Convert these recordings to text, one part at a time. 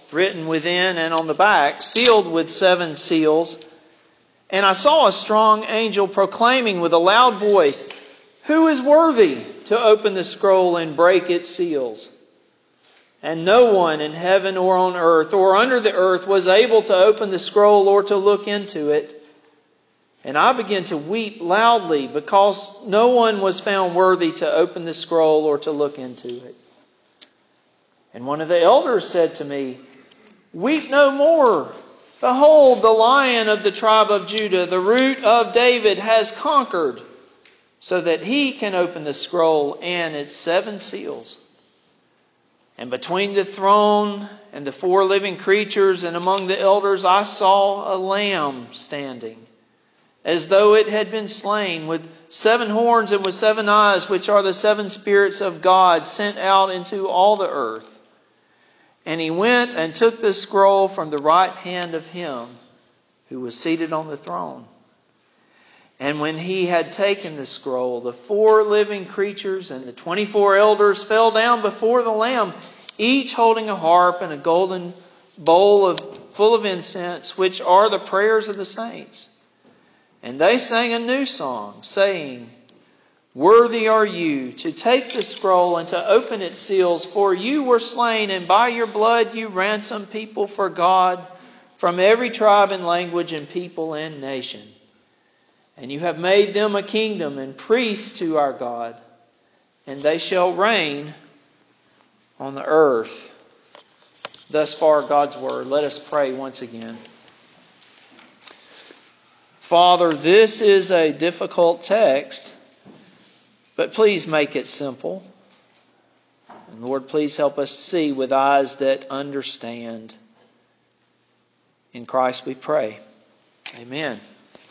written within and on the back, sealed with 7 seals. And I saw a strong angel proclaiming with a loud voice, "Who is worthy to open the scroll and break its seals?" And no one in heaven or on earth or under the earth was able to open the scroll or to look into it. And I began to weep loudly because no one was found worthy to open the scroll or to look into it. And one of the elders said to me, "Weep no more. Behold, the Lion of the tribe of Judah, the Root of David, has conquered, so that he can open the scroll and its 7 seals." And between the throne and the 4 living creatures and among the elders I saw a lamb standing, as though it had been slain, with 7 horns and with 7 eyes, which are the 7 spirits of God sent out into all the earth. And he went and took the scroll from the right hand of him who was seated on the throne. And when he had taken the scroll, the 4 living creatures and the 24 elders fell down before the Lamb, each holding a harp and a golden bowl full of incense, which are the prayers of the saints. And they sang a new song, saying, "Worthy are you to take the scroll and to open its seals, for you were slain, and by your blood you ransomed people for God from every tribe and language and people and nation. And you have made them a kingdom and priests to our God, and they shall reign on the earth." Thus far, God's Word. Let us pray once again. Father, this is a difficult text, but please make it simple. And Lord, please help us see with eyes that understand. In Christ we pray. Amen.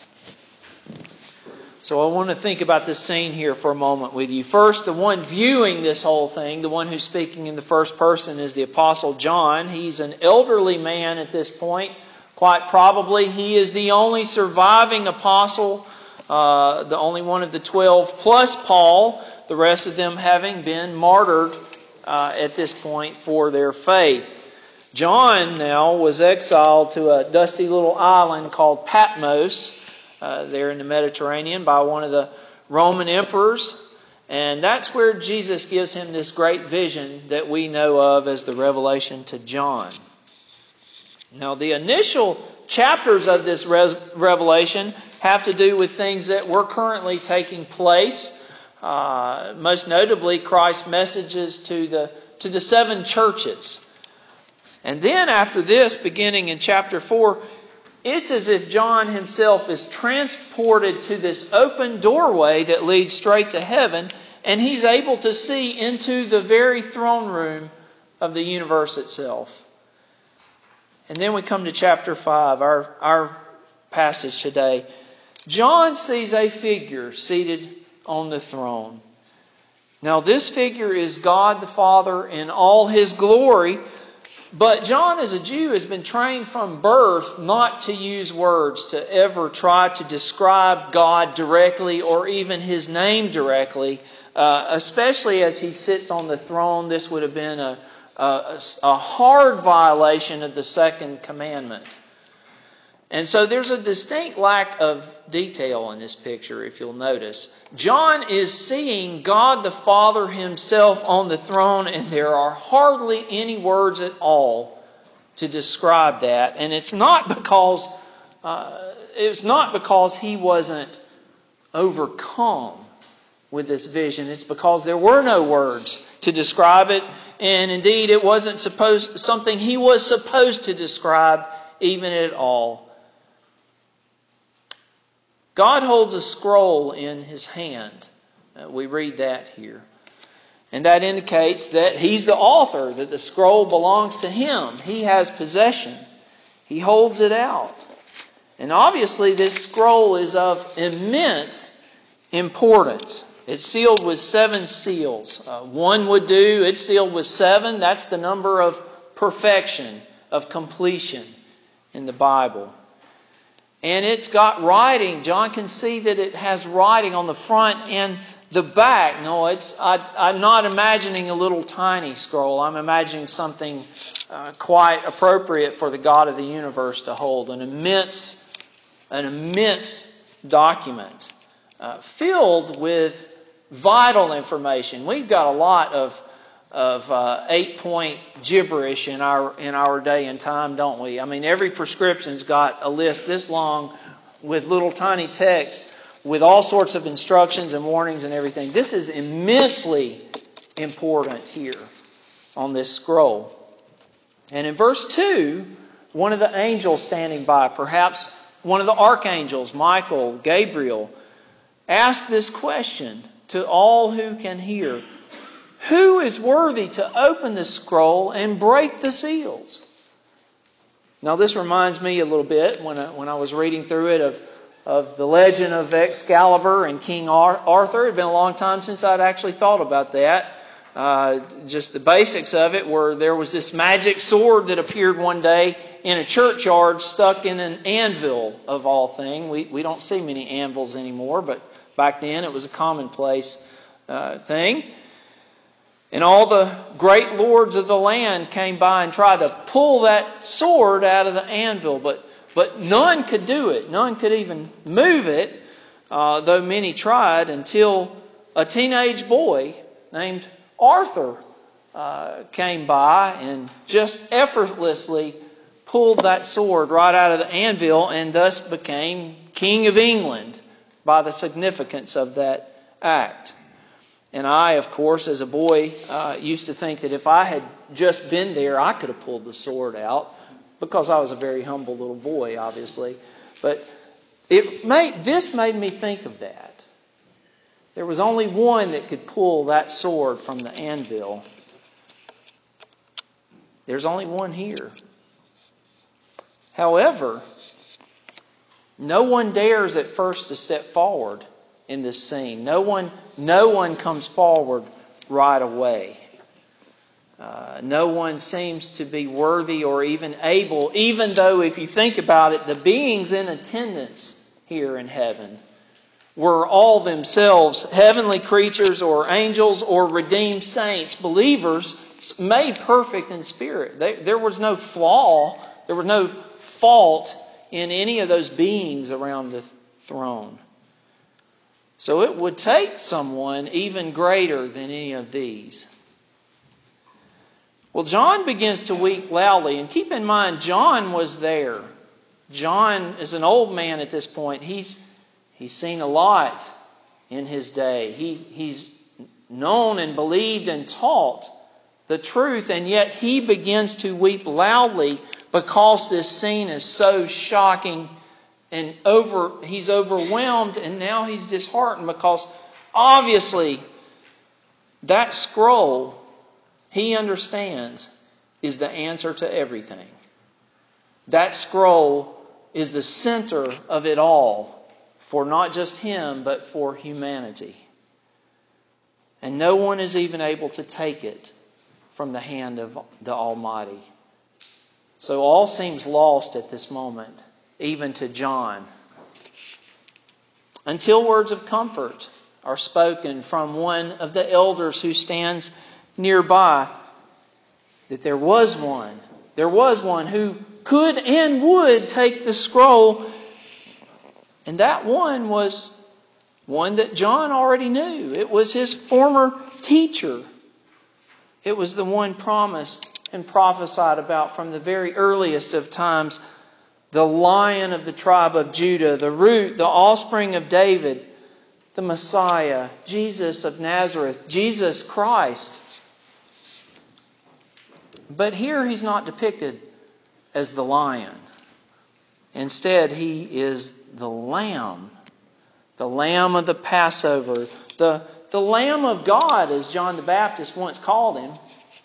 So I want to think about this scene here for a moment with you. First, the one viewing this whole thing, the one who's speaking in the first person, is the Apostle John. He's an elderly man at this point. Quite probably he is the only surviving apostle, the only one of the 12, plus Paul, the rest of them having been martyred at this point for their faith. John now was exiled to a dusty little island called Patmos, there in the Mediterranean, by one of the Roman emperors. And that's where Jesus gives him this great vision that we know of as the revelation to John. Now, the initial chapters of this revelation have to do with things that were currently taking place. Most notably, Christ's messages to the 7 churches. And then after this, beginning in chapter 4, it's as if John himself is transported to this open doorway that leads straight to heaven, and he's able to see into the very throne room of the universe itself. And then we come to chapter 5, our passage today. John sees a figure seated on the throne. Now, this figure is God the Father in all His glory. But John, as a Jew, has been trained from birth not to use words, to ever try to describe God directly or even His name directly. Especially as He sits on the throne, this would have been a hard violation of the second commandment. And so there's a distinct lack of detail in this picture, if you'll notice. John is seeing God the Father Himself on the throne, and there are hardly any words at all to describe that. And it's not because he wasn't overcome with this vision. It's because there were no words to describe it, and indeed it wasn't something he was supposed to describe even at all. God holds a scroll in His hand. We read that here. And that indicates that He's the author, that the scroll belongs to Him. He has possession. He holds it out. And obviously this scroll is of immense importance. It's sealed with 7 seals. One would do. It's sealed with 7. That's the number of perfection, of completion in the Bible. And it's got writing. John can see that it has writing on the front and the back, no, I'm not imagining a little tiny scroll. I'm imagining something quite appropriate for the God of the universe to hold. An immense document filled with vital information. We've got a lot of 8-point gibberish in our day and time, don't we? I mean, every prescription's got a list this long with little tiny text with all sorts of instructions and warnings and everything. This is immensely important here on this scroll. And in verse 2, one of the angels standing by, perhaps one of the archangels, Michael, Gabriel, asked this question to all who can hear. Who is worthy to open the scroll and break the seals? Now this reminds me a little bit when I was reading through it of the legend of Excalibur and King Arthur. It had been a long time since I'd actually thought about that. Just the basics of it were there was this magic sword that appeared one day in a churchyard stuck in an anvil of all things. We don't see many anvils anymore, but back then it was a commonplace thing. And all the great lords of the land came by and tried to pull that sword out of the anvil, but none could do it. None could even move it, though many tried, until a teenage boy named Arthur came by and just effortlessly pulled that sword right out of the anvil and thus became King of England by the significance of that act. And I, of course, as a boy, used to think that if I had just been there, I could have pulled the sword out, because I was a very humble little boy, obviously. But this made me think of that. There was only one that could pull that sword from the anvil. There's only one here. However, no one dares at first to step forward in this scene. No one comes forward right away. No one seems to be worthy or even able, even though if you think about it, the beings in attendance here in heaven were all themselves heavenly creatures or angels or redeemed saints, believers made perfect in spirit. There was no flaw, there was no fault in any of those beings around the throne. So it would take someone even greater than any of these. Well, John begins to weep loudly. And keep in mind, John was there. John is an old man at this point. He's seen a lot in his day. He's known and believed and taught the truth. And yet he begins to weep loudly because this scene is so shocking. And he's overwhelmed, and now he's disheartened because obviously that scroll, he understands, is the answer to everything. That scroll is the center of it all for not just him, but for humanity. And no one is even able to take it from the hand of the Almighty. So all seems lost at this moment, even to John. Until words of comfort are spoken from one of the elders who stands nearby, that there was one who could and would take the scroll. And that one was one that John already knew. It was his former teacher. It was the one promised and prophesied about from the very earliest of times. The Lion of the tribe of Judah, the root, the offspring of David, the Messiah, Jesus of Nazareth, Jesus Christ. But here he's not depicted as the lion. Instead, he is the Lamb of the Passover, the Lamb of God, as John the Baptist once called him.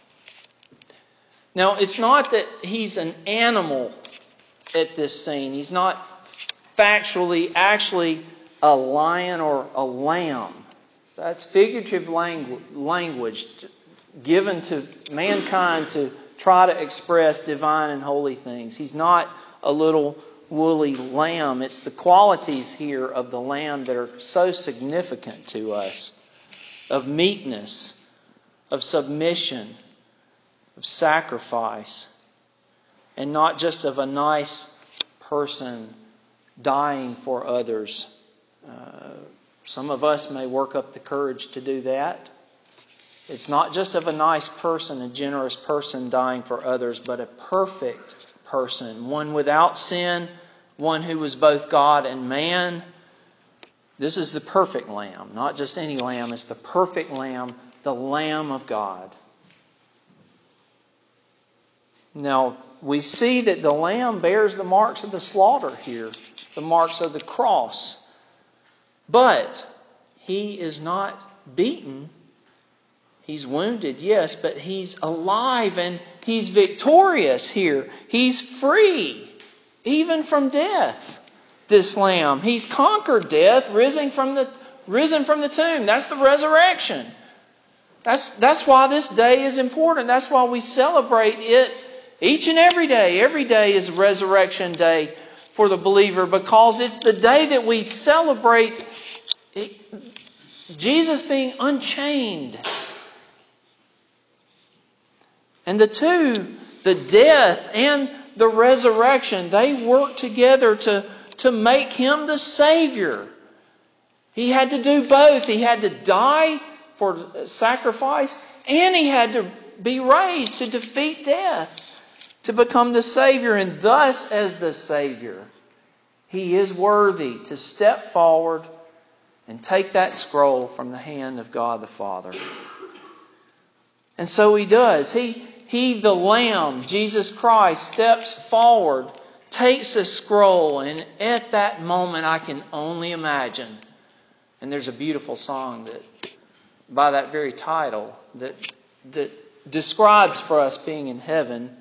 Now, it's not that he's an animal at this scene. He's not factually actually a lion or a lamb. That's figurative language given to mankind to try to express divine and holy things. He's not a little woolly lamb. It's the qualities here of the lamb that are so significant to us. of meekness, of submission, of sacrifice, and not just of a nice person dying for others. Some of us may work up the courage to do that. It's not just of a nice person, a generous person dying for others, but a perfect person, one without sin, one who was both God and man. This is the perfect Lamb, not just any lamb. It's the perfect Lamb, the Lamb of God. Now, we see that the Lamb bears the marks of the slaughter here, the marks of the cross. But He is not beaten. He's wounded, yes, but He's alive and He's victorious here. He's free, even from death, this Lamb. He's conquered death, risen from the tomb. That's the resurrection. That's why this day is important. That's why we celebrate it each and every day. Every day is Resurrection Day for the believer, because it's the day that we celebrate Jesus being unchained. And the two, the death and the resurrection, they work together to make Him the Savior. He had to do both. He had to die for sacrifice, and He had to be raised to defeat death, to become the Savior. And thus, as the Savior, He is worthy to step forward and take that scroll from the hand of God the Father. And so He does. He, the Lamb, Jesus Christ, steps forward, takes a scroll, and at that moment I can only imagine. And there's a beautiful song that, by that very title, that describes for us being in heaven.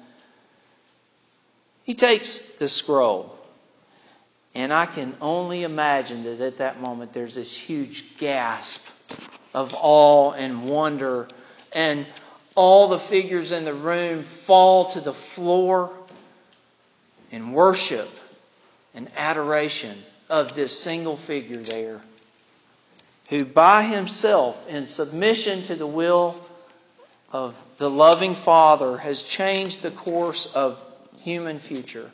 He takes the scroll. And I can only imagine that at that moment there's this huge gasp of awe and wonder, and all the figures in the room fall to the floor in worship and adoration of this single figure there, who by Himself, in submission to the will of the loving Father, has changed the course of human future,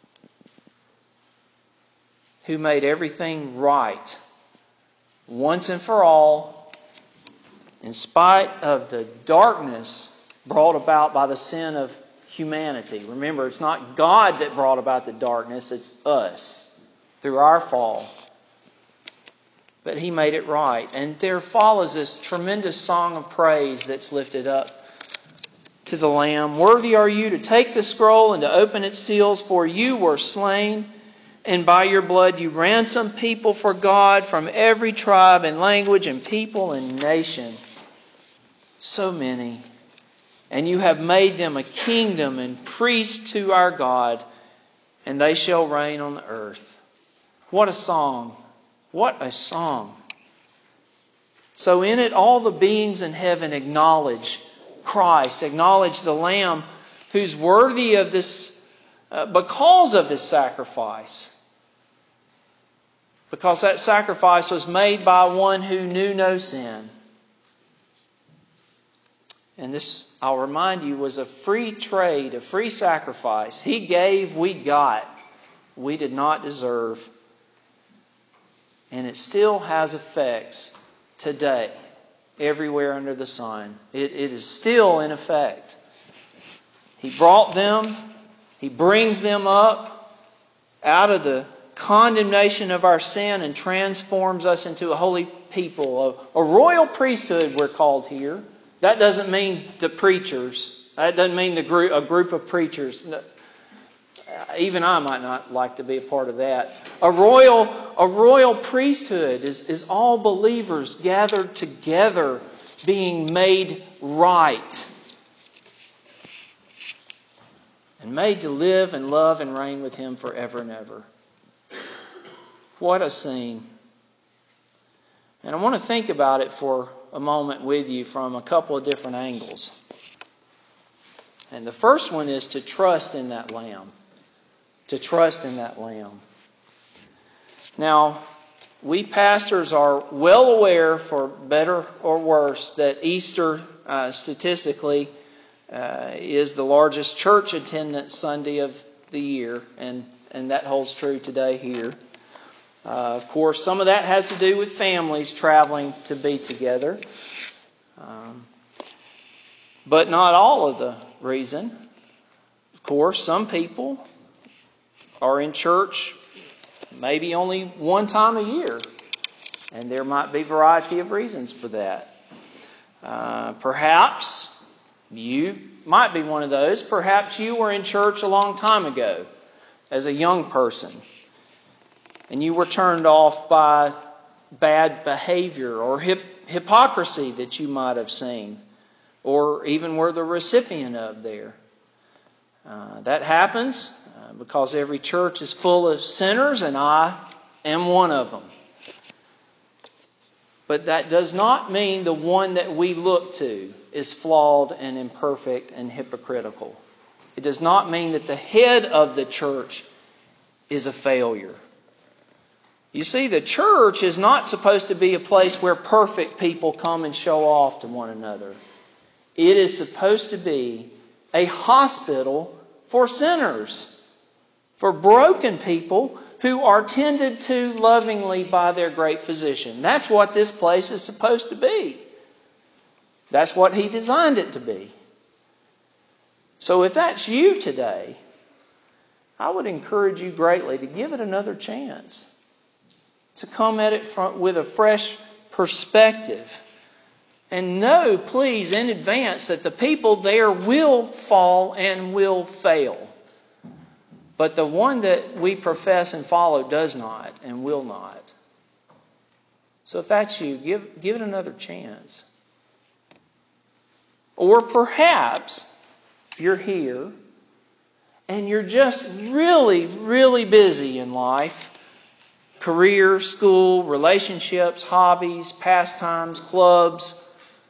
who made everything right once and for all, in spite of the darkness brought about by the sin of humanity. Remember, it's not God that brought about the darkness, it's us through our fall. But He made it right. And there follows this tremendous song of praise that's lifted up to the Lamb. Worthy are You to take the scroll and to open its seals, for You were slain, and by Your blood You ransomed people for God from every tribe and language and people and nation. So many. And You have made them a kingdom and priests to our God, and they shall reign on the earth. What a song. What a song. So in it, all the beings in heaven acknowledge Christ, acknowledge the Lamb who's worthy of this, because of this sacrifice. Because that sacrifice was made by one who knew no sin. And this, I'll remind you, was a free trade, a free sacrifice. He gave, we got. We did not deserve. And it still has effects today, everywhere under the sun. It is still in effect. He brought them, He brings them up out of the condemnation of our sin and transforms us into a holy people, a royal priesthood we're called here. That doesn't mean the preachers. That doesn't mean a group of preachers. Even I might not like to be a part of that. A royal priesthood is all believers gathered together, being made right, and made to live and love and reign with Him forever and ever. What a scene. And I want to think about it for a moment with you from a couple of different angles. And the first one is to trust in that Lamb. To trust in that Lamb. Now, we pastors are well aware, for better or worse, that Easter statistically is the largest church attendance Sunday of the year, and that holds true today here. Of course, some of that has to do with families traveling to be together, but not all of the reason. Of course, some people are in church maybe only one time a year, and there might be a variety of reasons for that. Perhaps you might be one of those. Perhaps you were in church a long time ago as a young person, and you were turned off by bad behavior or hypocrisy that you might have seen, or even were the recipient of there. That happens because every church is full of sinners, and I am one of them. But that does not mean the one that we look to is flawed and imperfect and hypocritical. It does not mean that the head of the church is a failure. You see, the church is not supposed to be a place where perfect people come and show off to one another. It is supposed to be a hospital for sinners, for broken people who are tended to lovingly by their great physician. That's what this place is supposed to be. That's what He designed it to be. So if that's you today, I would encourage you greatly to give it another chance, to come at it with a fresh perspective. And know, please, in advance that the people there will fall and will fail. But the one that we profess and follow does not and will not. So if that's you, give it another chance. Or perhaps you're here and you're just really, really busy in life. Career, school, relationships, hobbies, pastimes, clubs.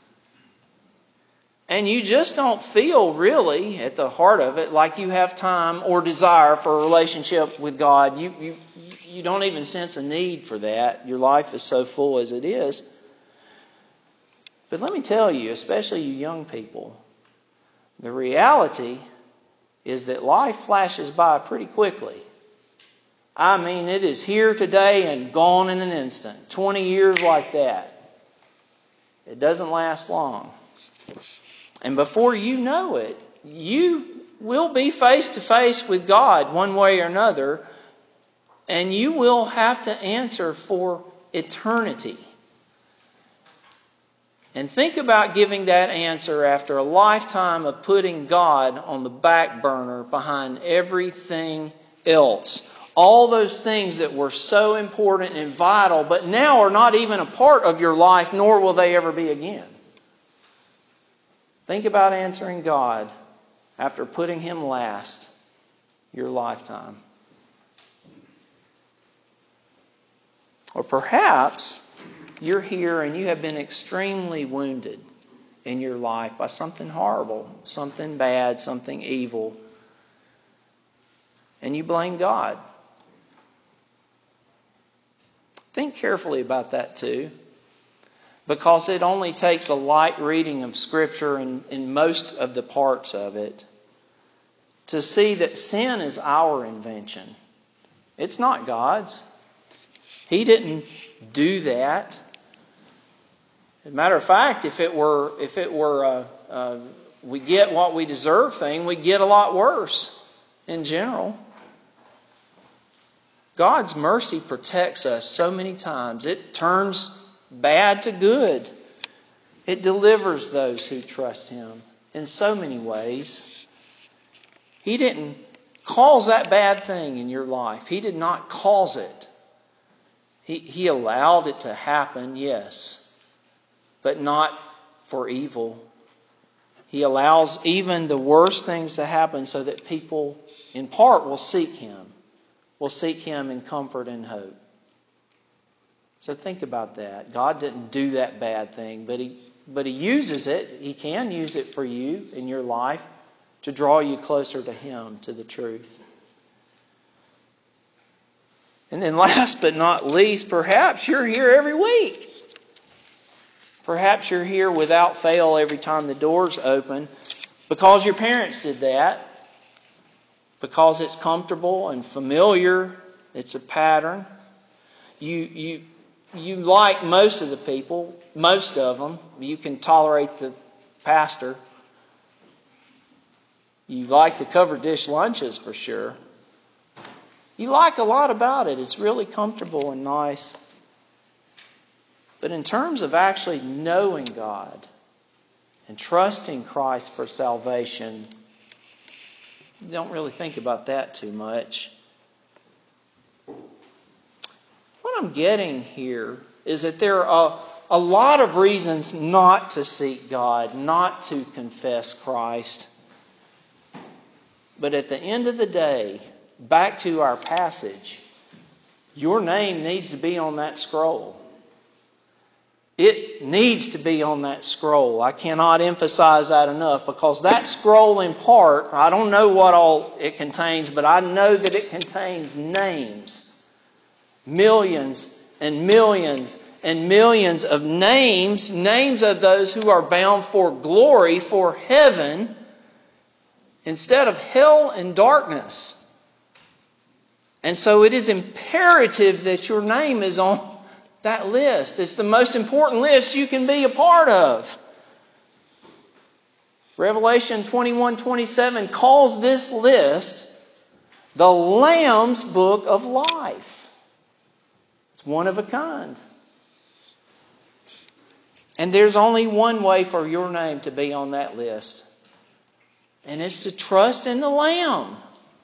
And you just don't feel really at the heart of it like you have time or desire for a relationship with God. You don't even sense a need for that. Your life is so full as it is. But let me tell you, especially you young people, the reality is that life flashes by pretty quickly. I mean, it is here today and gone in an instant. 20 years like that. It doesn't last long. And before you know it, you will be face to face with God one way or another, and you will have to answer for eternity. And think about giving that answer after a lifetime of putting God on the back burner behind everything else. All those things that were so important and vital, but now are not even a part of your life, nor will they ever be again. Think about answering God after putting Him last your lifetime. Or perhaps you're here and you have been extremely wounded in your life by something horrible, something bad, something evil. And you blame God. Think carefully about that too. Because it only takes a light reading of Scripture in most of the parts of it to see that sin is our invention. It's not God's. He didn't do that. As a matter of fact, if it were we get what we deserve thing, we get a lot worse in general. God's mercy protects us so many times. It turns bad to good. It delivers those who trust Him in so many ways. He didn't cause that bad thing in your life. He did not cause it. He allowed it to happen, yes, but not for evil. He allows even the worst things to happen so that people, in part, will seek Him in comfort and hope. So think about that. God didn't do that bad thing, but He uses it. He can use it for you in your life to draw you closer to Him, to the truth. And then last but not least, perhaps you're here every week. Perhaps you're here without fail every time the doors open because your parents did that. Because it's comfortable and familiar. It's a pattern. You like most of the people, most of them. You can tolerate the pastor. You like the covered dish lunches for sure. You like a lot about it. It's really comfortable and nice. But in terms of actually knowing God and trusting Christ for salvation, you don't really think about that too much. What I'm getting here is that there are a lot of reasons not to seek God, not to confess Christ. But at the end of the day, back to our passage, your name needs to be on that scroll. It needs to be on that scroll. I cannot emphasize that enough because that scroll in part, I don't know what all it contains, but I know that it contains names. Millions and millions and millions of names of those who are bound for glory, for heaven, instead of hell and darkness. And so it is imperative that your name is on that list. It's the most important list you can be a part of. Revelation 21:27 calls this list the Lamb's Book of Life. It's one of a kind. And there's only one way for your name to be on that list. And it's to trust in the Lamb.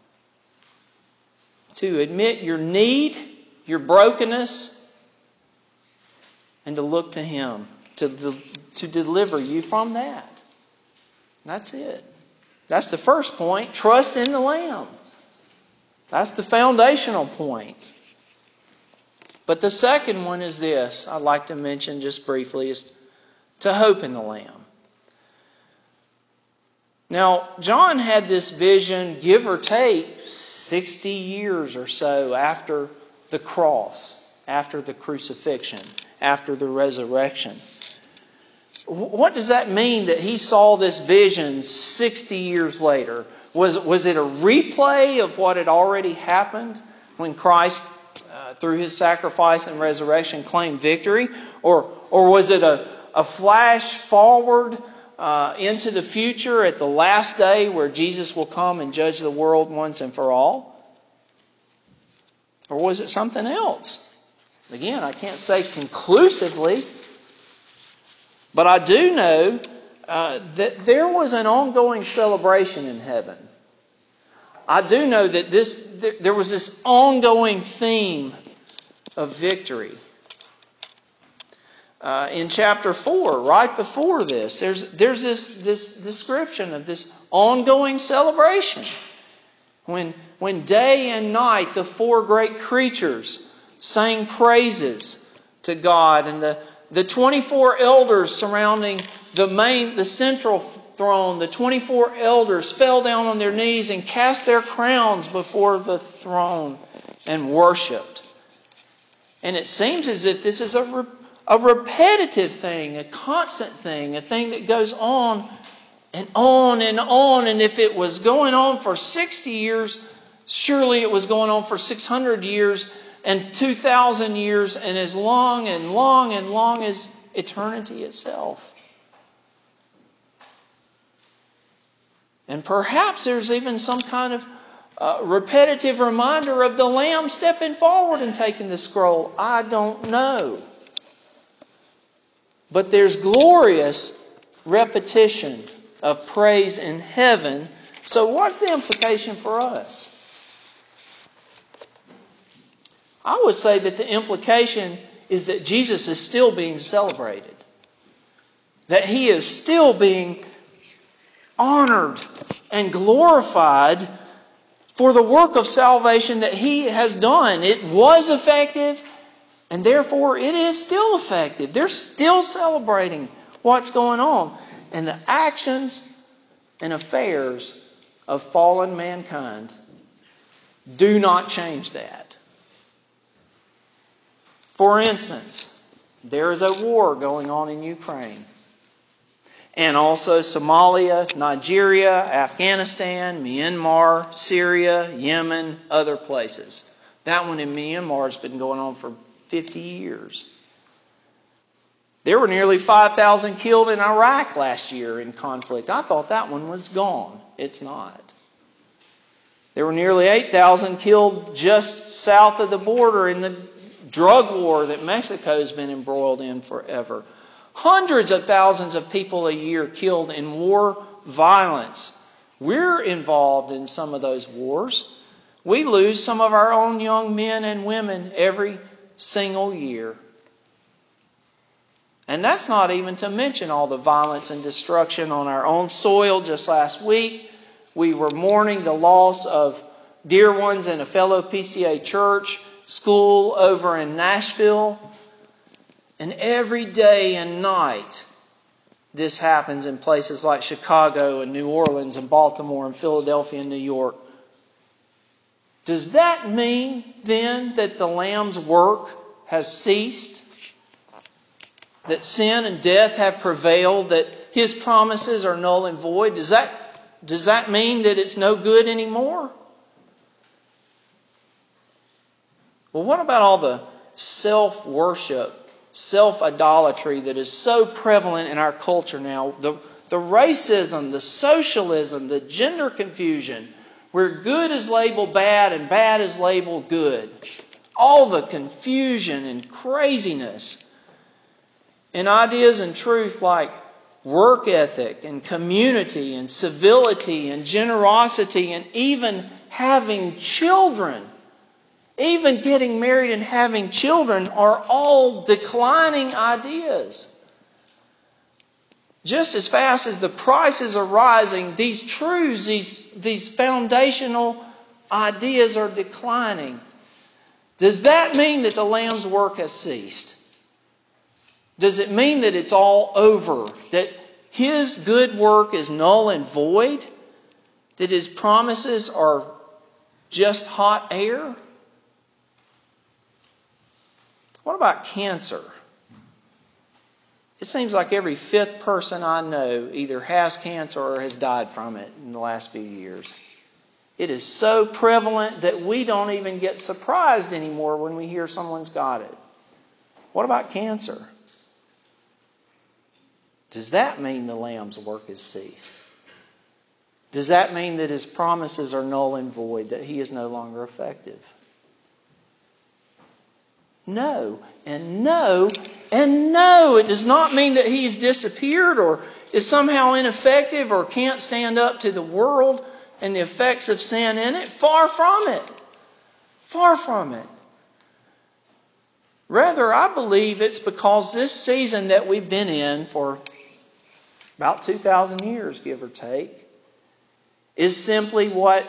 To admit your need, your brokenness, and to look to Him to deliver you from that. That's it. That's the first point. Trust in the Lamb. That's the foundational point. But the second one is this, I'd like to mention just briefly, is to hope in the Lamb. Now, John had this vision, give or take, 60 years or so after the cross, after the crucifixion, after the resurrection. What does that mean that he saw this vision 60 years later? Was it a replay of what had already happened when Christ, through His sacrifice and resurrection, claimed victory? Or was it a flash forward into the future at the last day where Jesus will come and judge the world once and for all? Or was it something else? Again, I can't say conclusively, but I do know that there was an ongoing celebration in heaven. I do know that there was this ongoing theme of victory. In chapter 4, right before this, there's this description of this ongoing celebration. When day and night the four great creatures sang praises to God, and the 24 elders surrounding the central throne, the 24 elders fell down on their knees and cast their crowns before the throne and worshipped. And it seems as if this is a repetitive thing, a constant thing, a thing that goes on and on and on. And if it was going on for 60 years, surely it was going on for 600 years and 2,000 years and as long and long and long as eternity itself. And perhaps there's even some kind of repetitive reminder of the Lamb stepping forward and taking the scroll. I don't know. But there's glorious repetition of praise in heaven. So what's the implication for us? I would say that the implication is that Jesus is still being celebrated. That He is still being honored and glorified for the work of salvation that He has done. It was effective, and therefore it is still effective. They're still celebrating what's going on. And the actions and affairs of fallen mankind do not change that. For instance, there is a war going on in Ukraine. And also Somalia, Nigeria, Afghanistan, Myanmar, Syria, Yemen, other places. That one in Myanmar has been going on for 50 years. There were nearly 5,000 killed in Iraq last year in conflict. I thought that one was gone. It's not. There were nearly 8,000 killed just south of the border in the drug war that Mexico's been embroiled in forever. Hundreds of thousands of people a year killed in war violence. We're involved in some of those wars. We lose some of our own young men and women every single year. And that's not even to mention all the violence and destruction on our own soil. Just last week, we were mourning the loss of dear ones in a fellow PCA church school over in Nashville. And every day and night, this happens in places like Chicago and New Orleans and Baltimore and Philadelphia and New York. Does that mean then that the Lamb's work has ceased? That sin and death have prevailed? That His promises are null and void? Does that mean that it's no good anymore? Well, what about all the self-worship, self-idolatry that is so prevalent in our culture now? The racism, the socialism, the gender confusion, where good is labeled bad and bad is labeled good. All the confusion and craziness. And ideas and truth like work ethic and community and civility and generosity and even having children, even getting married and having children are all declining ideas. Just as fast as the prices are rising, these truths, these foundational ideas are declining. Does that mean that the Lamb's work has ceased? Does it mean that it's all over? That His good work is null and void? That His promises are just hot air? What about cancer? It seems like every fifth person I know either has cancer or has died from it in the last few years. It is so prevalent that we don't even get surprised anymore when we hear someone's got it. What about cancer? Does that mean the Lamb's work has ceased? Does that mean that His promises are null and void, that He is no longer effective? No, and no, and no. It does not mean that He's disappeared or is somehow ineffective or can't stand up to the world and the effects of sin in it. Far from it. Far from it. Rather, I believe it's because this season that we've been in for about 2,000 years, give or take, is simply what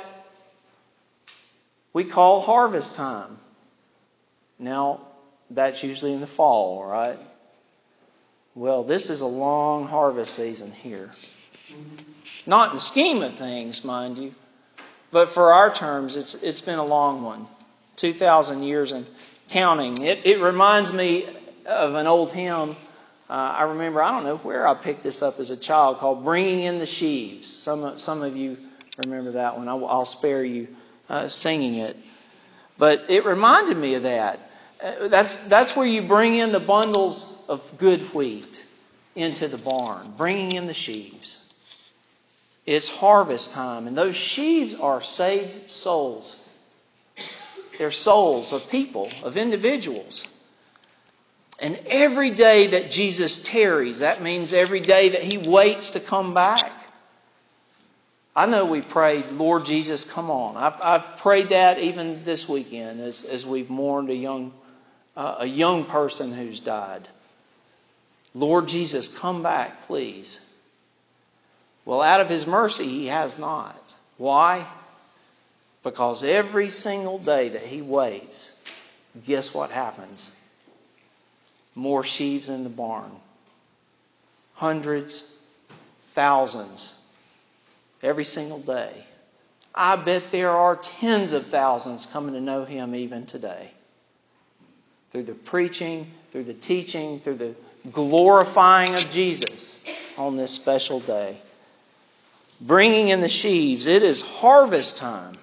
we call harvest time. Now, that's usually in the fall, right? Well, this is a long harvest season here. Not in the scheme of things, mind you, but for our terms, it's been a long one. 2,000 years and counting. It reminds me of an old hymn. I remember, I don't know where I picked this up as a child, called Bringing in the Sheaves. Some of you remember that one. I'll spare you singing it. But it reminded me of that. That's where you bring in the bundles of good wheat into the barn, bringing in the sheaves. It's harvest time, and those sheaves are saved souls. They're souls of people, of individuals. And every day that Jesus tarries, that means every day that He waits to come back. I know we prayed, Lord Jesus, come on. I've prayed that even this weekend as we've mourned a young person who's died. Lord Jesus, come back, please. Well, out of His mercy, He has not. Why? Because every single day that He waits, guess what happens? More sheaves in the barn. Hundreds, thousands, every single day. I bet there are tens of thousands coming to know Him even today. through the preaching, through the teaching, through the glorifying of Jesus on this special day. Bringing in the sheaves. It is harvest time.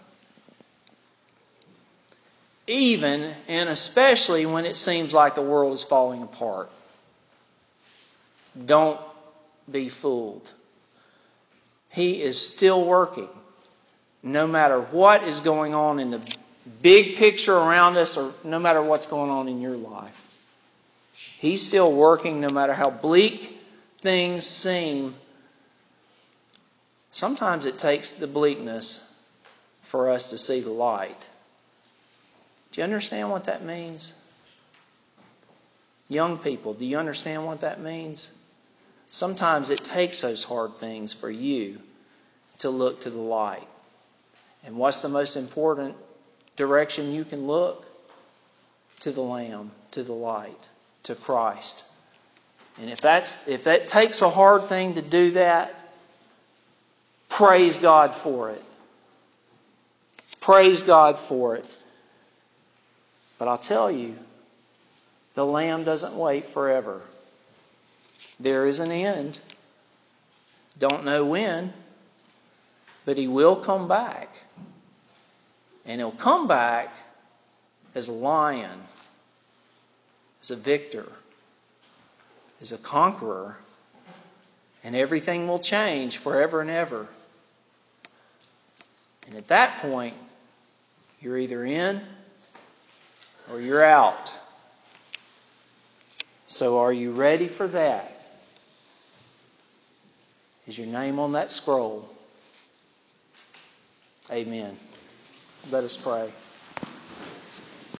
Even and especially when it seems like the world is falling apart. Don't be fooled. He is still working. No matter what is going on in the big picture around us, or no matter what's going on in your life. He's still working no matter how bleak things seem. Sometimes it takes the bleakness for us to see the light. Do you understand what that means? Young people, do you understand what that means? Sometimes it takes those hard things for you to look to the light. And what's the most important direction you can look? To the Lamb, to the light, to Christ. And if that takes a hard thing to do that, praise God for it. Praise God for it. But I'll tell you, the Lamb doesn't wait forever. There is an end. Don't know when, but He will come back. And He'll come back as a lion, as a victor, as a conqueror. And everything will change forever and ever. And at that point, you're either in or you're out. So are you ready for that? Is your name on that scroll? Amen. Let us pray.